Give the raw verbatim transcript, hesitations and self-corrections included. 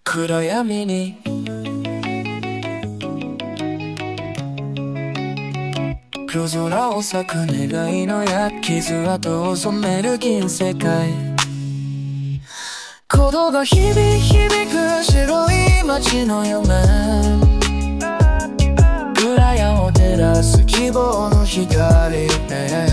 暗闇に夜空を咲く願いの焼き傷跡を染める銀世界。鼓動が響き響く白い街の夢、暗闇を照らす希望の光へ